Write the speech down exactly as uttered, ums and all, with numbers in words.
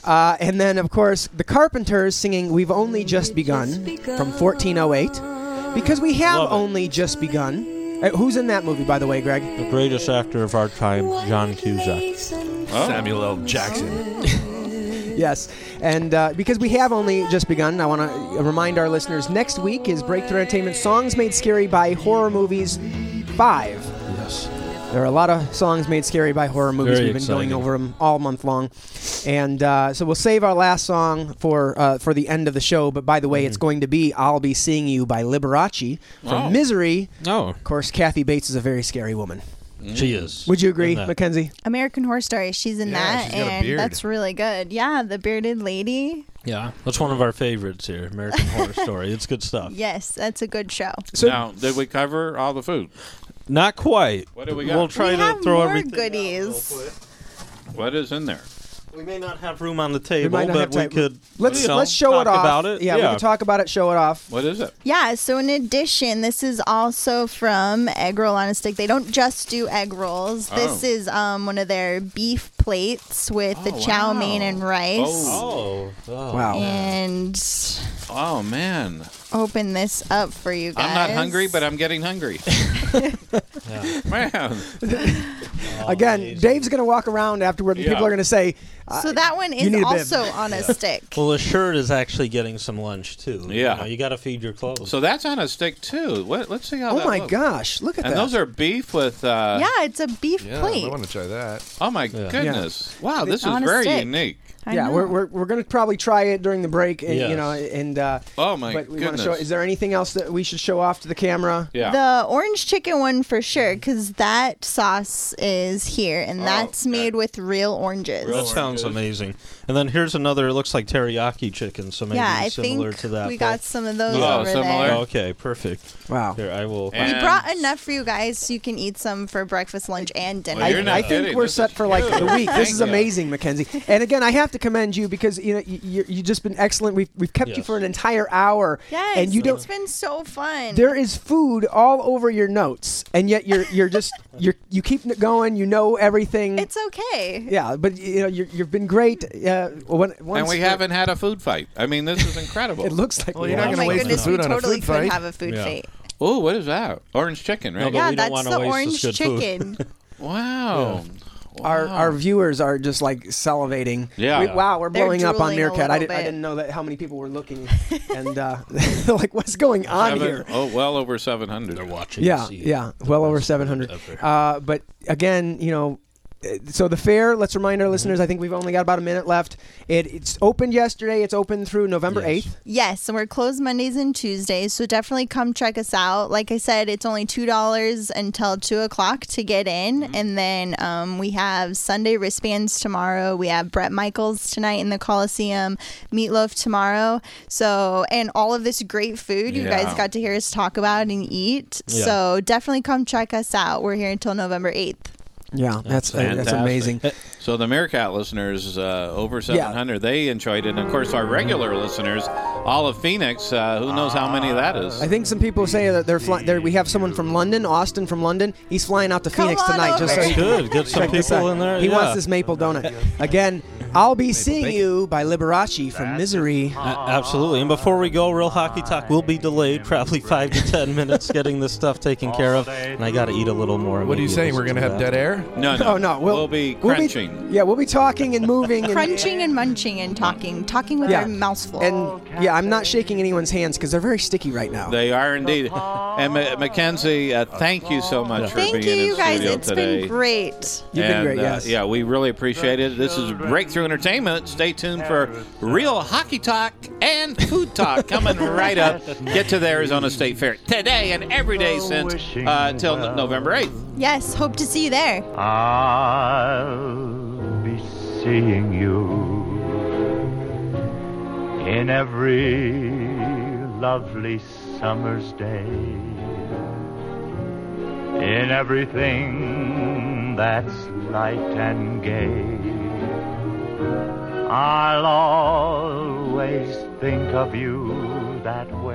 Uh, and then, of course, the Carpenters singing We've Only Just Begun from fourteen oh eight. Because we have Love it. only just begun. Uh, who's in that movie, by the way, Greg? The greatest actor of our time, John Cusack. Oh. Samuel L. Jackson. Yes, and uh, because we have only just begun, I want to remind our listeners, next week is Breakthrough Entertainment Songs Made Scary by Horror Movies five. Yes. There are a lot of songs made scary by horror movies. Very We've been exciting. going over them all month long. And uh, so we'll save our last song for uh, for the end of the show. But by the way, Mm-hmm. it's going to be I'll Be Seeing You by Liberace from Oh. Misery. Oh, Of course, Kathy Bates is a very scary woman. she is. Would you agree, In that. Mackenzie? American Horror Story. She's in Yeah, that, she's got a and beard. that's really good. Yeah, the bearded lady. Yeah, that's one of our favorites here, American Horror Story. It's good stuff. Yes, that's a good show. So Now, did we cover all the food? Not quite. What do we got? We'll try we to have throw more everything. goodies. What is in there? We may not have room on the we table, might not but have we time. could. Let's you know, let's show talk it off. about it. Yeah, we can talk about it. Show it off. What is it? Yeah, so in addition, this is also from Egg Roll on a Stick. They don't just do egg rolls. This Oh. is um, one of their beef plates with the Oh, chow wow. mein and rice. Oh. Oh, oh. Wow. And Oh, man. open this up for you guys. I'm not hungry, but I'm getting hungry. Yeah. Man. Oh, Again, amazing. Dave's going to walk around afterward, and Yeah. people are going to say, uh, So that one you is need a bib. also on a stick. Well, the shirt is actually getting some lunch too. Yeah. you, know, you got to feed your clothes. So that's on a stick, too. What, let's see how oh that my looks. gosh, look at And that. those are beef with... Uh, Yeah, it's a beef Yeah, plate. I want to try that. Oh, my Yeah. goodness. Wow, this is On a very stick. unique. I yeah, know. we're, we're, we're going to probably try it during the break, and Yes. you know, and uh, Oh, my but we want goodness. to show. Is there anything else that we should show off to the camera? Yeah. The orange chicken one for sure, because that sauce is here, and Oh, that's okay. made with real oranges. Real that sounds oranges. amazing. And then here's another. It looks like teriyaki chicken, so maybe yeah, I similar think to that. we but- got some of those Oh, over similar? there. Okay, perfect. Wow. Here, I will. And- We brought enough for you guys so you can eat some for breakfast, lunch, and dinner. Well, I, you're not I think kidding. we're This set is for like huge. the week. This Thank is you. amazing, Mackenzie. And again, I have to commend you because you know you you you've just been excellent. We've we've kept you Yes. for an entire hour, Yes, and you don't. it's been so fun. There is food all over your notes, and yet you're you're just you're you keep it going. You know everything. It's okay. yeah, but you know you're, you've been great. Uh, when, once And we haven't had a food fight. I mean, this is incredible. It looks like Well, we you're not Oh have. gonna my waste the goodness, food we on a totally food could fight. have a food Yeah. fight. Oh, what is that? Orange chicken, right? No, but Yeah, we don't that's wanna the waste this orange good food. chicken. Wow. Our Wow. our viewers are just like salivating. Yeah. We- wow, we're They're blowing up on drooling a Meerkat. I, little did, I bit. didn't know that how many people were looking, and uh, they're like, "What's going on Seven- here?" Oh, well over seven hundred. They're watching. Yeah, see yeah, the well over best seven food hundred. ever. Uh, but again, you know, uh, so the fair. Let's remind our listeners. I think we've only got about a minute left. It, it's opened yesterday. It's open through November Yes. eighth. Yes, and we're closed Mondays and Tuesdays, so definitely come check us out. Like I said, it's only two dollars until two o'clock to get in, Mm-hmm. and then um, we have Sunday wristbands tomorrow. We have Brett Michaels tonight in the Coliseum, Meatloaf tomorrow. So, and all of this great food you Yeah. guys got to hear us talk about and eat. Yeah. So definitely come check us out. We're here until November eighth. Yeah, that's uh, that's fantastic. amazing. So the Meerkat listeners, uh, over seven hundred, they enjoyed it. And, of course, our regular listeners, all of Phoenix, uh, who knows how many that is. I think some people say that they're flying. We have someone from London, Austin from London. He's flying out to Come Phoenix on tonight just so over. he Good. Get some check this people out. in there. He yeah. wants this maple donut. Again, I'll Be Seeing You by Liberace from Misery. A- absolutely. And before we go, Real Hockey Talk will be delayed, probably five to ten minutes, getting this stuff taken care of. And I got to eat a little more. What are you Maybe saying? We're listen going to have that. dead air? No, no. Oh no, we'll, we'll be we'll crunching. yeah, we'll be talking and moving. And, Crunching and munching and talking. Talking with Yeah. our mouths full. And yeah, I'm not shaking anyone's hands because they're very sticky right now. They are indeed. And Ma- Mackenzie, uh, thank you so much for Thank being you, in you guys. studio It's today. been great. You've been And, great, uh, yes. yeah, we really appreciate it. This is Breakthrough Entertainment. Stay tuned for Real Hockey Talk and Food Talk coming right up. Get to the Arizona State Fair today and every day since uh, until no- November eighth. Yes, hope to see you there. I'll be seeing you in every lovely summer's day, in everything that's light and gay. I'll always think of you that way.